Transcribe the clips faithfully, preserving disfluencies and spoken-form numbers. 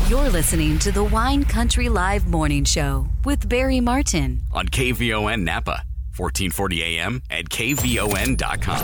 You're listening to the Wine Country Live Morning Show with Barry Martin on K V O N Napa, fourteen forty A M at K V O N dot com.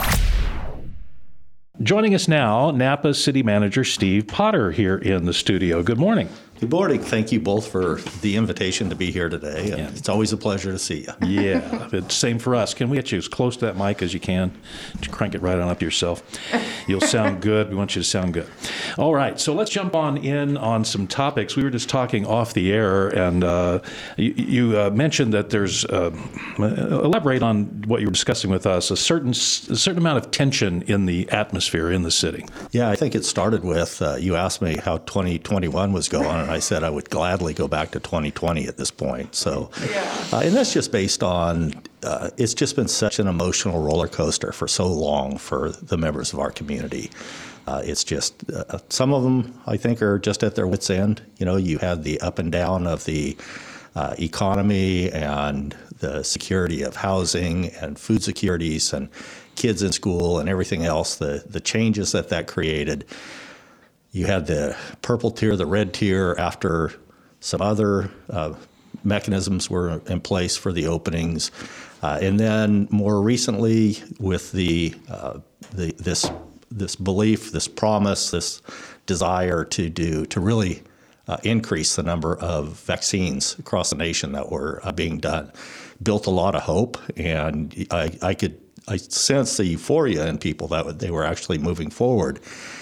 Joining us now, Napa City Manager Steve Potter here in the studio. Good morning. Good morning. Thank you both for the invitation to be here today. And Yeah. It's always a pleasure to see you. Yeah, it's same for us. Can we get you as close to that mic as you can? Just crank it right on up yourself. You'll sound good. We want you to sound good. All right, so let's jump on in on some topics. We were just talking off the air, and uh, you, you uh, mentioned that there's, uh, elaborate on what you were discussing with us, a certain, a certain amount of tension in the atmosphere in the city. Yeah, I think it started with, uh, you asked me how twenty twenty-one was going, and I said I would gladly go back to twenty twenty at this point. So, uh, and that's just based on, uh, it's just been such an emotional roller coaster for so long for the members of our community. Uh, it's just, uh, some of them, I think, are just at their wits' end. You know, you had the up and down of the uh, economy and the security of housing and food securities and kids in school and everything else, the, the changes that that created. You had the purple tier, the red tier after some other uh, mechanisms were in place for the openings. Uh, and then more recently with the, uh, the this this belief, this promise, this desire to do, to really uh, increase the number of vaccines across the nation that were uh, being done, built a lot of hope. And I, I could, I sense the euphoria in people that they were actually moving forward.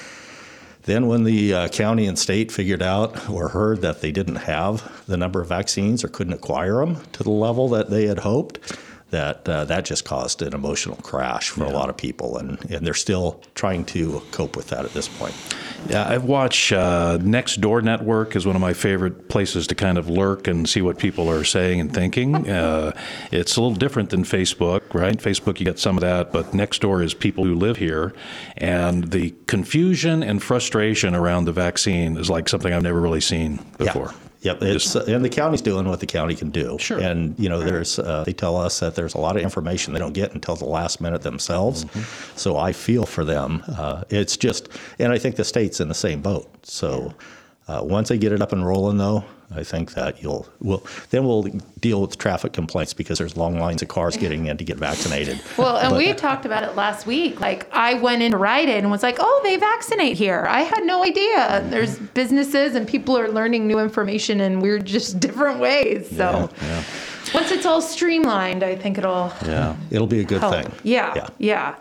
Then when the uh, county and state figured out or heard that they didn't have the number of vaccines or couldn't acquire them to the level that they had hoped, that uh, that just caused an emotional crash for yeah. a lot of people, and, and they're still trying to cope with that at this point. Yeah, I watch uh, Nextdoor Network is one of my favorite places to kind of lurk and see what people are saying and thinking. Uh, it's a little different than Facebook, right? Facebook, you get some of that, but Nextdoor is people who live here, and the confusion and frustration around the vaccine is like something I've never really seen before. Yeah. Yep, it's, uh, and the county's doing what the county can do. Sure. And, you know, there's uh, they tell us that there's a lot of information they don't get until the last minute themselves. Mm-hmm. So I feel for them. Uh, it's just, and I think the state's in the same boat. So uh, once they get it up and rolling, though, I think that you'll, we'll, then we'll deal with traffic complaints because there's long lines of cars getting in to get vaccinated. Well, and but, we talked about it last week. Like, I went in to Rite Aid and was like, oh, they vaccinate here. I had no idea. There's businesses and people are learning new information in weird, just different ways. So Yeah, yeah. once it's all streamlined, I think it'll Yeah. it'll be a good help. thing. Yeah, Yeah. yeah.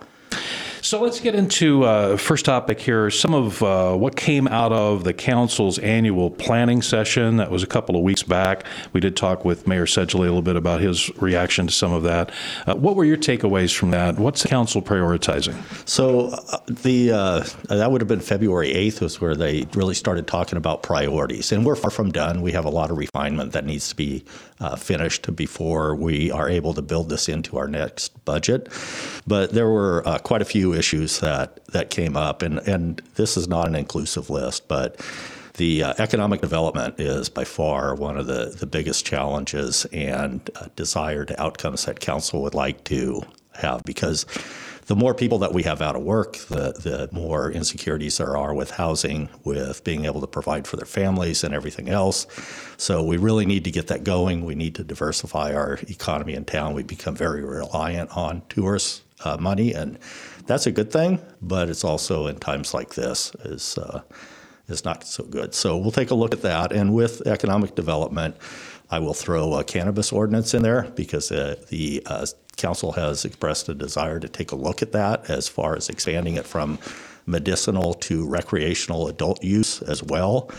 So let's get into uh, first topic here, some of uh, what came out of the council's annual planning session. That was a couple of weeks back. We did talk with Mayor Sedgley a little bit about his reaction to some of that. Uh, what were your takeaways from that? What's the council prioritizing? So uh, the uh, that would have been February eighth was where they really started talking about priorities. And we're far from done. We have a lot of refinement that needs to be uh, finished before we are able to build this into our next budget. But there were uh, quite a few issues that, that came up. And, and this is not an inclusive list, but the uh, economic development is by far one of the, the biggest challenges and uh, desired outcomes that council would like to have, because the more people that we have out of work, the, the more insecurities there are with housing, with being able to provide for their families and everything else. So we really need to get that going. We need to diversify our economy in town. We become very reliant on tourist uh, money, and that's a good thing, but it's also in times like this is uh, is not so good. So we'll take a look at that. And with economic development, I will throw a cannabis ordinance in there because uh, the uh, council has expressed a desire to take a look at that as far as expanding it from medicinal to recreational adult use as well.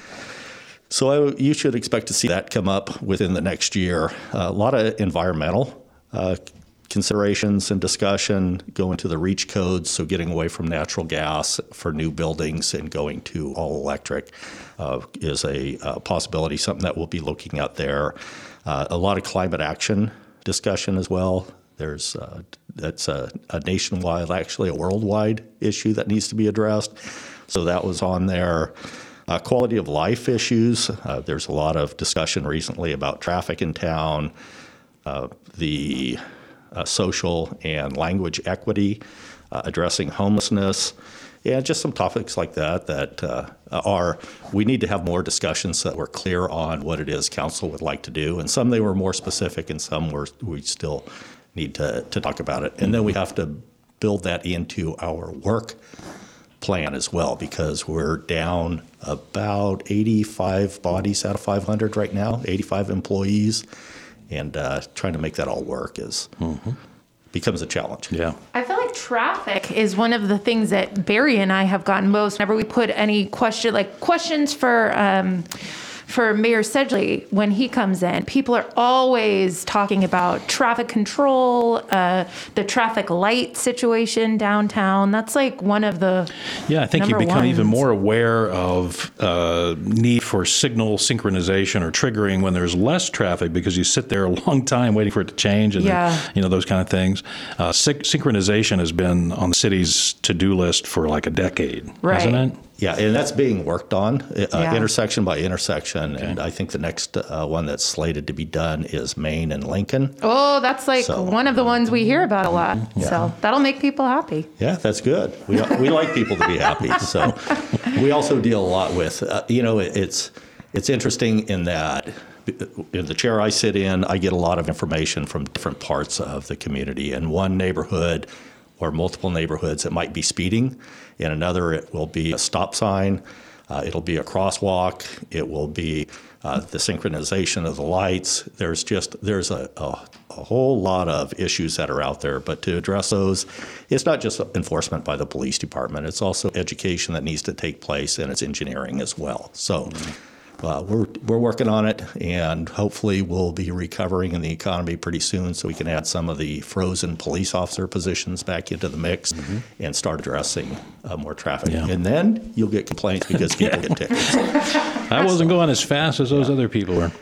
So I, you should expect to see that come up within the next year. Uh, a lot of environmental uh, considerations and discussion going to the REACH codes, so getting away from natural gas for new buildings and going to all electric uh, is a, a possibility, something that we'll be looking at there. Uh, a lot of climate action discussion as well. There's uh, that's a, a nationwide, actually a worldwide issue that needs to be addressed. So that was on there. Uh, quality of life issues. Uh, there's a lot of discussion recently about traffic in town, uh, the uh, social and language equity, uh, addressing homelessness, yeah, just some topics like that that uh, are, we need to have more discussions that we're clear on what it is council would like to do. And some they were more specific and some were, we still need to, to talk about it. And then we have to build that into our work plan as well, because we're down about eighty-five bodies out of five hundred right now, eighty-five employees, and uh, trying to make that all work is mm-hmm. becomes a challenge. Yeah. I feel like traffic is one of the things that Barry and I have gotten most whenever we put any question, like questions for um, for Mayor Sedgley when he comes in. People are always talking about traffic control, uh, the traffic light situation downtown. That's like one of the Yeah, I think you become ones. even more aware of uh, need for signal synchronization or triggering when there's less traffic because you sit there a long time waiting for it to change and Yeah. then, you know, those kind of things. Uh, syn- synchronization has been on the city's to-do list for like a decade, Right. hasn't it? Yeah, and that's being worked on, uh, Yeah. intersection by intersection. And I think the next uh, one that's slated to be done is Main and Lincoln. Oh, that's like So- one of the ones we hear about a lot. So that'll make people happy. Yeah, that's good. We we like people to be happy. So we also deal a lot with, uh, you know, it, it's it's interesting in that in the chair I sit in, I get a lot of information from different parts of the community. In one neighborhood or multiple neighborhoods, it might be speeding. In another, it will be a stop sign. Uh, it'll be a crosswalk. It will be uh, the synchronization of the lights. There's just there's a, a, a whole lot of issues that are out there. But to address those, it's not just enforcement by the police department. It's also education that needs to take place, and it's engineering as well. So uh, we're we're working on it, and hopefully we'll be recovering in the economy pretty soon, so we can add some of the frozen police officer positions back into the mix mm-hmm. and start addressing uh, more traffic. Yeah. And then you'll get complaints because people get tickets. I wasn't going as fast as those other people were.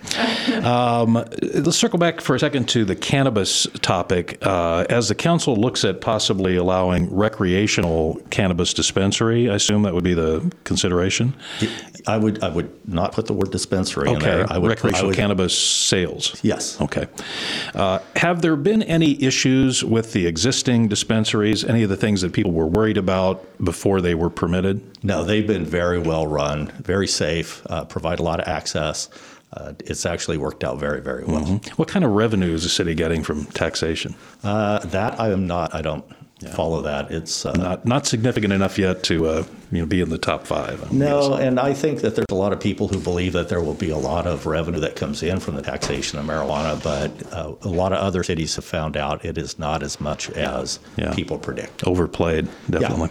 Um, let's circle back for a second to the cannabis topic. Uh, as the council looks at possibly allowing recreational cannabis dispensary, I assume that would be the consideration? I would I would not put the word dispensary in Okay, there. I would, recreational I would, cannabis sales. Yes. Okay. Uh, have there been any issues with the existing dispensaries, any of the things that people were worried about before they were permitted? No, they've been very well run, very safe, uh, provide a lot of access. Uh, it's actually worked out very, very well. Mm-hmm. What kind of revenue is the city getting from taxation? Uh, that I am not, I don't yeah. follow that. It's uh, Not not significant enough yet to uh, you know be in the top five. I'm No, guessing. and I think that there's a lot of people who believe that there will be a lot of revenue that comes in from the taxation of marijuana, but uh, a lot of other cities have found out it is not as much as Yeah. people predict. Overplayed, definitely.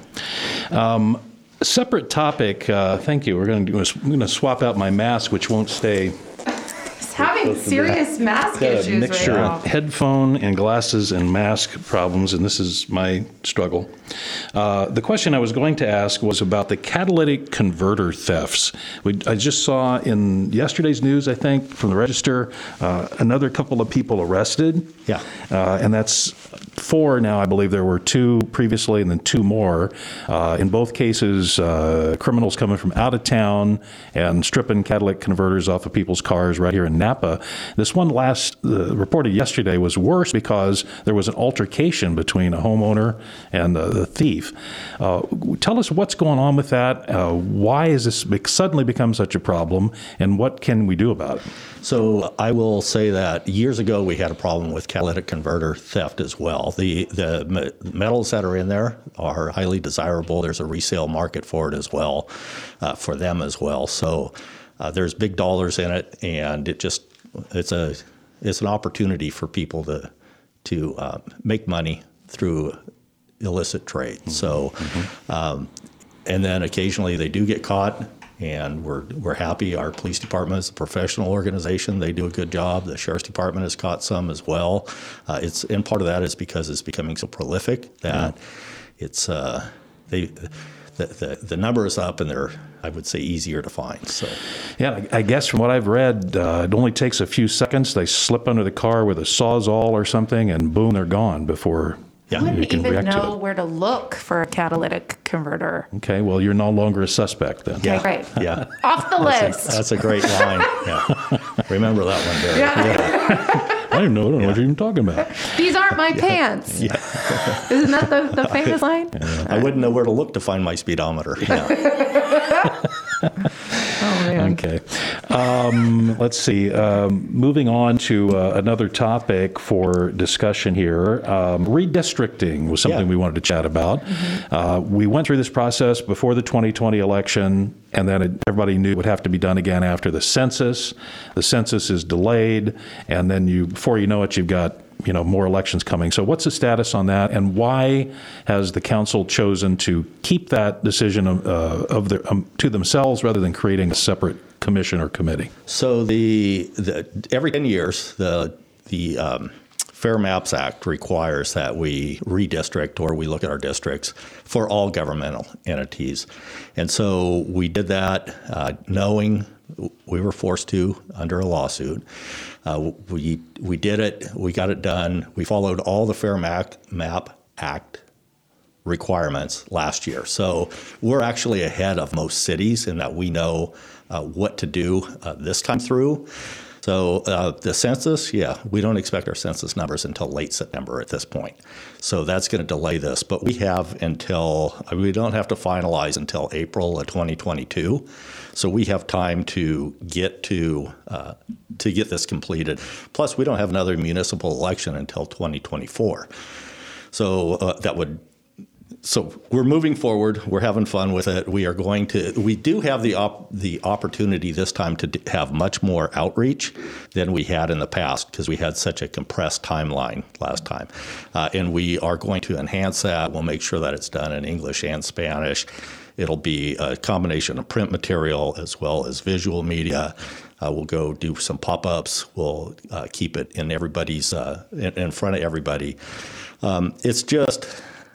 Um, separate topic. Uh, thank you. We're going to do. I'm going to swap out my mask, which won't stay. He's having serious mask Got a issues mixture right now. of headphone and glasses and mask problems, and this is my struggle. Uh, the question I was going to ask was about the catalytic converter thefts. We, I just saw in yesterday's news, I think, from the Register, uh, another couple of people arrested. Yeah. Uh, and that's four now. I believe there were two previously and then two more. Uh, in both cases, uh, criminals coming from out of town and stripping catalytic converters off of people's cars right here in Napa. This one last uh, reported yesterday was worse because there was an altercation between a homeowner and uh, the thief. Uh, tell us what's going on with that. Uh, why has this be- suddenly become such a problem, and what can we do about it? So I will say that years ago we had a problem with catalytic converter theft as well. The the me- metals that are in there are highly desirable. There's a resale market for it as well, uh, for them as well. So uh, there's big dollars in it, and it just it's a it's an opportunity for people to to uh, make money through illicit trade. Mm-hmm. So, mm-hmm. Um, and then occasionally they do get caught. And we're we're happy. Our police department is a professional organization. They do a good job. The sheriff's department has caught some as well. Uh, it's and part of that is because it's becoming so prolific that yeah. it's uh, they the, the the number is up, and they're I would say easier to find. So yeah, I guess from what I've read, uh, it only takes a few seconds. They slip under the car with a Sawzall or something, and boom, they're gone before. I You wouldn't can even react to know it. where to look for a catalytic converter. Okay, well, you're no longer a suspect then. Okay, great. yeah, Off the that's list. a, that's a great line. Yeah, remember that one, Barry. Yeah. I don't know, I don't know what you're even talking about. These aren't my Yeah. pants. Yeah. Isn't that the, the famous line? I wouldn't know where to look to find my speedometer. Yeah. Oh, man. Okay. Um, let's see. Um, moving on to uh, another topic for discussion here. Um, redistricting was something Yeah. we wanted to chat about. Uh, we went through this process before the twenty twenty election, and then it, everybody knew it would have to be done again after the census. The census is delayed, and then you, before you know it, you've got you know, more elections coming. So what's the status on that, and why has the council chosen to keep that decision uh, of the, um, to themselves rather than creating a separate commission or committee? So the, the every ten years, the the um, Fair Maps Act requires that we redistrict or we look at our districts for all governmental entities. And so we did that uh, knowing we were forced to under a lawsuit. Uh, we we did it. We got it done. We followed all the Fair Map, Map Act requirements last year. So we're actually ahead of most cities in that we know uh, what to do uh, this time through. So uh, the census, yeah, we don't expect our census numbers until late September at this point. So that's going to delay this. But we have until, we don't have to finalize until April of twenty twenty-two. So we have time to get to uh, to get this completed. Plus, we don't have another municipal election until twenty twenty-four. So uh, that would So we're moving forward. We're having fun with it. We are going to. We do have the op, the opportunity this time to d- have much more outreach than we had in the past because we had such a compressed timeline last time, uh, and we are going to enhance that. We'll make sure that it's done in English and Spanish. It'll be a combination of print material as well as visual media. Uh, we'll go do some pop-ups. We'll uh, keep it in everybody's uh, in, in front of everybody. Um, it's just.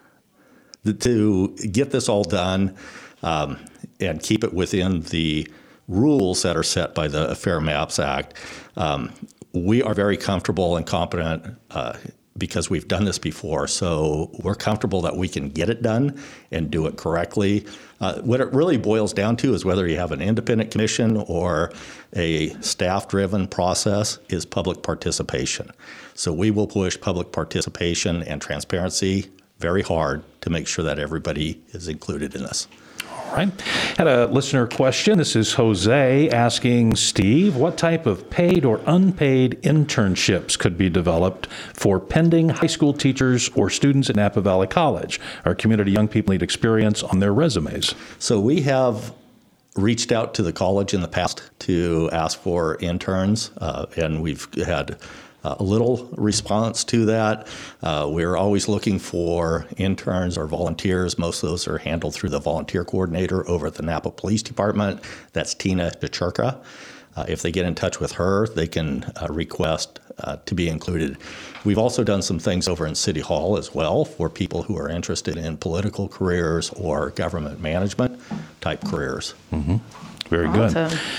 To get this all done um, and keep it within the rules that are set by the Fair Maps Act, um, we are very comfortable and competent uh, because we've done this before. So we're comfortable that we can get it done and do it correctly. Uh, what it really boils down to is whether you have an independent commission or a staff-driven process is public participation. So we will push public participation and transparency very hard to make sure that everybody is included in this. All right. Had a listener question. This is Jose asking Steve, what type of paid or unpaid internships could be developed for pending high school teachers or students at Napa Valley College? Our community young people need experience on their resumes. So we have reached out to the college in the past to ask for interns, uh, and we've had Uh, a little response to that. Uh, we're always looking for interns or volunteers. Most of those are handled through the volunteer coordinator over at the Napa Police Department. That's Tina DeChurka. Uh, if they get in touch with her, they can uh, request uh, to be included. We've also done some things over in City Hall as well for people who are interested in political careers or government management type careers. Mm-hmm. Very Awesome. good.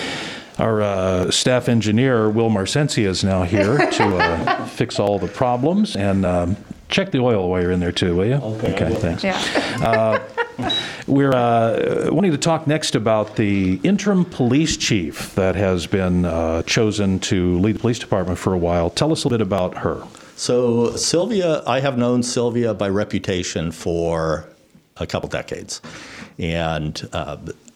Our uh, staff engineer, Will Marcensia, is now here to uh, fix all the problems. And um, check the oil while you're in there, too, will you? Okay. Okay, thanks. Yeah. Uh, we're uh, wanting to talk next about the interim police chief that has been uh, chosen to lead the police department for a while. Tell us a bit about her. So Sylvia, I have known Sylvia by reputation for a couple decades. And uh,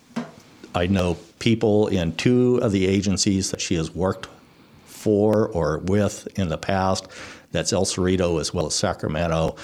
I know people in two of the agencies that she has worked for or with in the past, that's El Cerrito as well as Sacramento,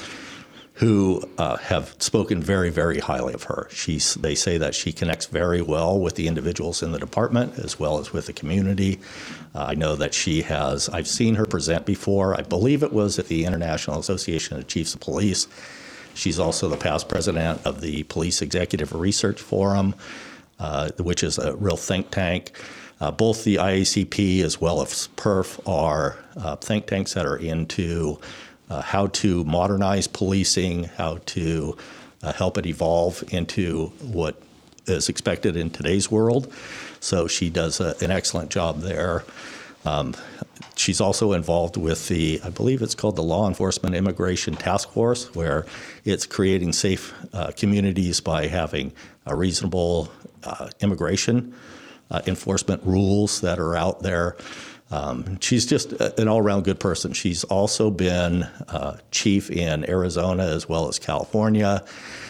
who uh, have spoken very, very highly of her. She's, they say that she connects very well with the individuals in the department as well as with the community. Uh, I know that she has, I've seen her present before. I believe it was at the International Association of Chiefs of Police. She's also the past president of the Police Executive Research Forum, Uh, which is a real think tank. Uh, both the I A C P as well as P E R F are uh, think tanks that are into uh, how to modernize policing, how to uh, help it evolve into what is expected in today's world. So she does a, an excellent job there. Um, she's also involved with the, I believe it's called the Law Enforcement Immigration Task Force, where it's creating safe uh, communities by having a reasonable Uh, immigration uh, enforcement rules that are out there. Um, she's just an all-around good person. She's also been uh, chief in Arizona as well as California.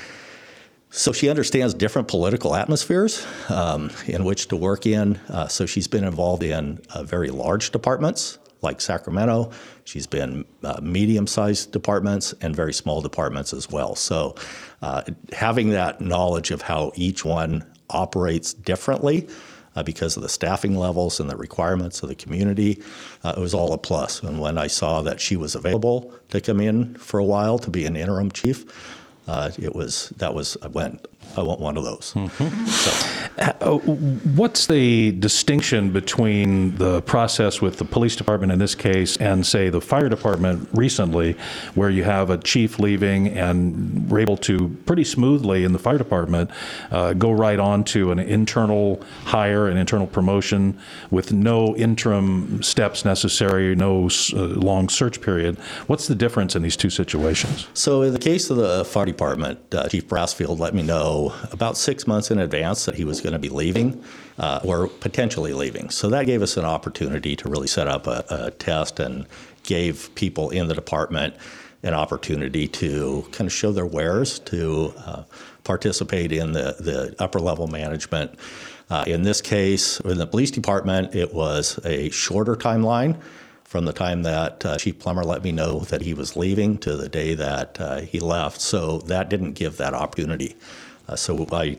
So she understands different political atmospheres um, in which to work in. Uh, so she's been involved in uh, very large departments like Sacramento. She's been uh, medium-sized departments and very small departments as well. So uh, having that knowledge of how each one operates differently uh, because of the staffing levels and the requirements of the community, uh, it was all a plus. And when I saw that she was available to come in for a while to be an interim chief, uh, it was that was I went. I want one of those. Mm-hmm. So. Uh, what's the distinction between the process with the police department in this case and, say, the fire department recently, where you have a chief leaving and we're able to pretty smoothly in the fire department uh, go right on to an internal hire, an internal promotion with no interim steps necessary, no uh, long search period? What's the difference in these two situations? So in the case of the fire department, uh, Chief Brassfield let me know about six months in advance that he was going to be leaving uh, or potentially leaving. So that gave us an opportunity to really set up a, a test and gave people in the department an opportunity to kind of show their wares, to uh, participate in the, the upper level management. Uh, in this case, in the police department, it was a shorter timeline from the time that uh, Chief Plummer let me know that he was leaving to the day that uh, he left. So that didn't give that opportunity. Uh, so I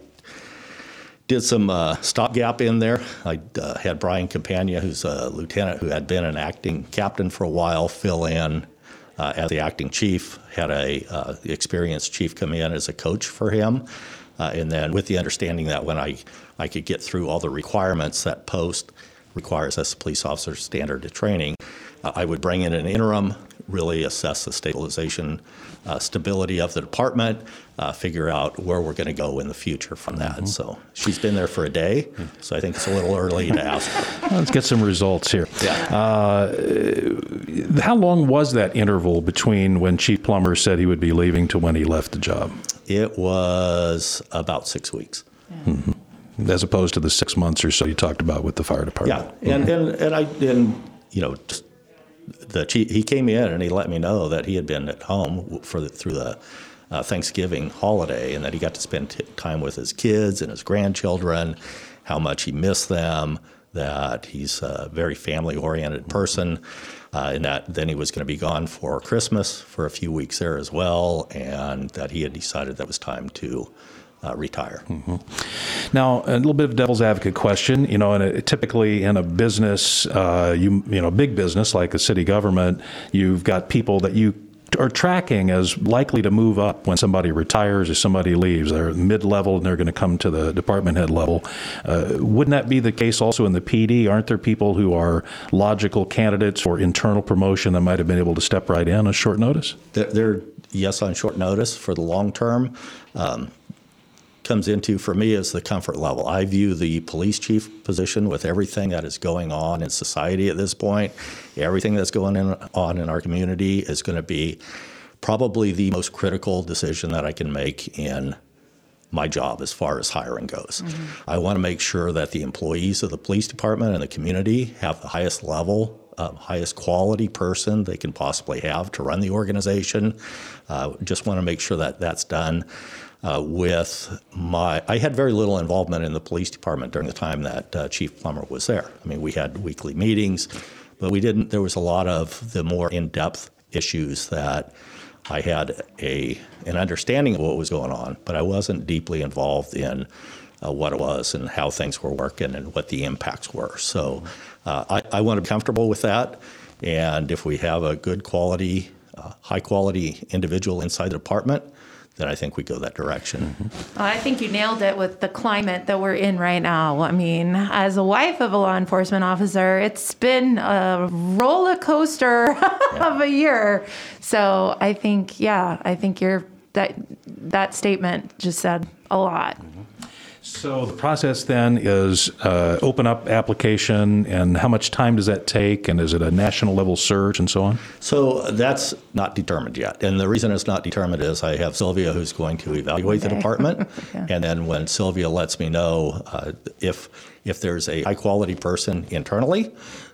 did some uh, stopgap in there. I uh, had Brian Campagna, who's a lieutenant who had been an acting captain for a while, fill in uh, as the acting chief, had a uh, experienced chief come in as a coach for him. Uh, and then with the understanding that when I, I could get through all the requirements that post requires as a police officer standard of training, uh, I would bring in an interim, really assess the stabilization, uh, stability of the department, uh, figure out where we're going to go in the future from that. Mm-hmm. So she's been there for a day, so I think it's a little early to ask her. Let's get some results here. Yeah. Uh, how long was that interval between when Chief Plummer said he would be leaving to when he left the job? It was about six weeks. Yeah. Mm-hmm. As opposed to the six months or so you talked about with the fire department. Yeah, and and, and I and you know. The chief, he came in and he let me know that he had been at home for the, through the uh, Thanksgiving holiday, and that he got to spend t- time with his kids and his grandchildren, how much he missed them, that he's a very family-oriented person, uh, and that then he was going to be gone for Christmas for a few weeks there as well, and that he had decided that it was time to Uh, retire. Mm-hmm. Now, a little bit of devil's advocate question. You know, in a, typically in a business, uh, you you know, big business like a city government, you've got people that you are tracking as likely to move up when somebody retires or somebody leaves. They're mid-level and they're going to come to the department head level. Uh, wouldn't that be the case also in the P D? Aren't there people who are logical candidates for internal promotion that might have been able to step right in on short notice? They're, they're yes, on short notice for the long term. Um, comes into, for me, is the comfort level. I view the police chief position with everything that is going on in society at this point, everything that's going in, on in our community is going to be probably the most critical decision that I can make in my job as far as hiring goes. Mm-hmm. I want to make sure that the employees of the police department and the community have the highest level, uh, highest quality person they can possibly have to run the organization. Uh, just want to make sure that that's done. Uh, with my, I had very little involvement in the police department during the time that uh, Chief Plummer was there. I mean, we had weekly meetings, but we didn't, there was a lot of the more in-depth issues that I had a an understanding of what was going on, but I wasn't deeply involved in uh, what it was and how things were working and what the impacts were. So uh, I, I want to be comfortable with that, and if we have a good quality, uh, high-quality individual inside the department, then I think we go that direction. Mm-hmm. I think you nailed it with the climate that we're in right now. I mean, as a wife of a law enforcement officer, it's been a roller coaster yeah. of a year. So I think, yeah, I think you're that that statement just said a lot. Mm-hmm. So the process then is uh, open up application, and how much time does that take, and is it a national level search and so on? So that's not determined yet, and the reason it's not determined is I have Sylvia who's going to evaluate okay. the department, yeah. and then when Sylvia lets me know uh, if if there's a high quality person internally,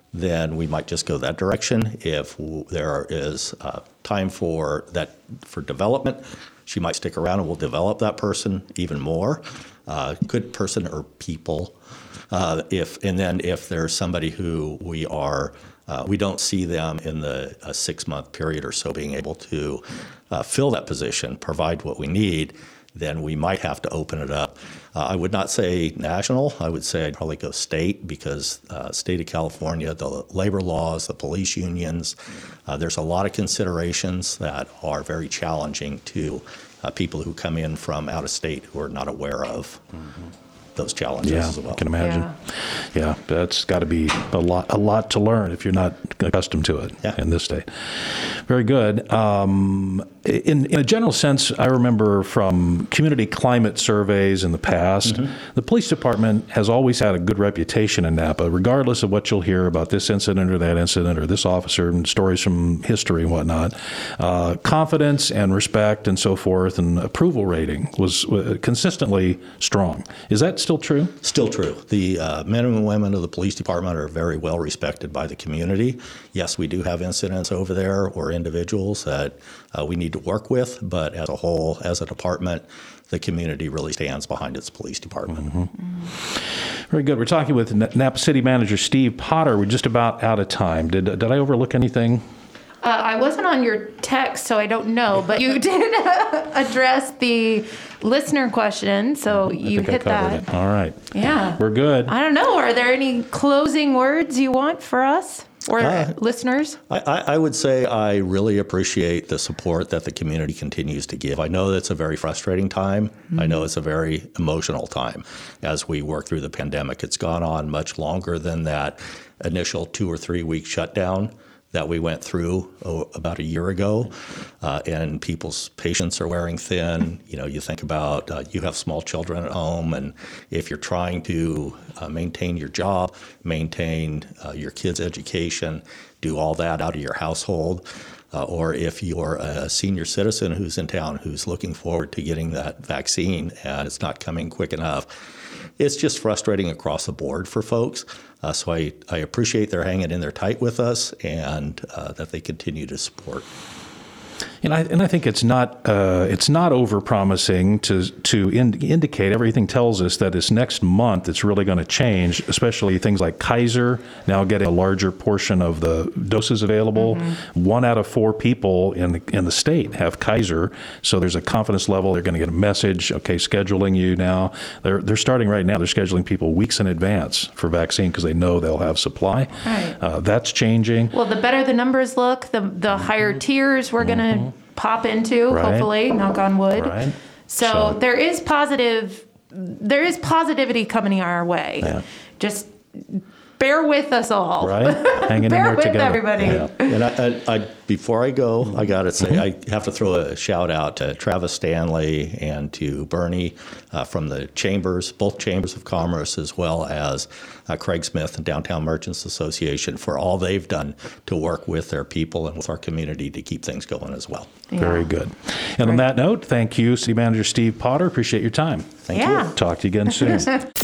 then we might just go that direction. If there is uh, time for that for development, she might stick around and we'll develop that person even more. Uh, good person or people. Uh, if and then if there's somebody who we are, uh, we don't see them in the a six-month period or so being able to uh, fill that position, provide what we need, then we might have to open it up. Uh, I would not say national. I would say I'd probably go state because uh, state of California, the labor laws, the police unions, uh, there's a lot of considerations that are very challenging to uh, people who come in from out of state who are not aware of mm-hmm. those challenges yeah, as well. I can imagine. Yeah, yeah that's got to be a lot, a lot to learn if you're not accustomed to it yeah. in this state. Very good. Um, in, in a general sense, I remember from community climate surveys in the past, mm-hmm. the police department has always had a good reputation in Napa, regardless of what you'll hear about this incident or that incident or this officer and stories from history and whatnot. Uh, confidence and respect and so forth and approval rating was uh, consistently strong. Is that still true? Still true. The uh, men and women of the police department are very well respected by the community. Yes, we do have incidents over there or individuals that uh, we need to work with, but as a whole, as a department, the community really stands behind its police department. Mm-hmm. Mm-hmm. Very good. We're talking with Napa City Manager Steve Potter. We're just about out of time. Did, did I overlook anything? Uh, I wasn't on your text, so I don't know, but you did address the listener question, so you hit that. It. All right. Yeah. We're good. I don't know. Are there any closing words you want for us or uh, listeners? I, I would say I really appreciate the support that the community continues to give. I know that's a very frustrating time. Mm-hmm. I know it's a very emotional time as we work through the pandemic. It's gone on much longer than that initial two or three week shutdown that we went through oh, about a year ago, uh, and people's patience are wearing thin. You know, you think about uh, you have small children at home, and if you're trying to uh, maintain your job, maintain uh, your kids' education, do all that out of your household, uh, or if you're a senior citizen who's in town who's looking forward to getting that vaccine and it's not coming quick enough, it's just frustrating across the board for folks. Uh, so I, I appreciate their hanging in there tight with us and uh, that they continue to support. And I and I think it's not uh, it's not overpromising to to in, indicate everything tells us that this next month it's really going to change, especially things like Kaiser now getting a larger portion of the doses available. Mm-hmm. One out of four people in the, in the state have Kaiser, so there's a confidence level. They're going to get a message. Okay, scheduling you now. They're they're starting right now. They're scheduling people weeks in advance for vaccine because they know they'll have supply. Right. Uh, that's changing. Well, the better the numbers look, the the higher tiers we're going to mm-hmm. pop into, right. hopefully, knock on wood. Right. So, so there is positive, there is positivity coming our way. Yeah. Just bear with us all. Right. Hanging in bear there with together. everybody. Yeah. And I, I, I, before I go, I got to say, mm-hmm. I have to throw a shout out to Travis Stanley and to Bernie uh, from the chambers, both chambers of commerce, as well as uh, Craig Smith and Downtown Merchants Association for all they've done to work with their people and with our community to keep things going as well. Yeah. Very good. And right. on that note, thank you, City Manager Steve Potter. Appreciate your time. Thank yeah. you. Talk to you again soon.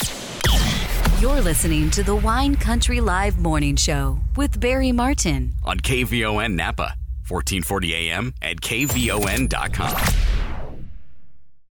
You're listening to the Wine Country Live Morning Show with Barry Martin on K V O N Napa, fourteen forty A M at K V O N dot com.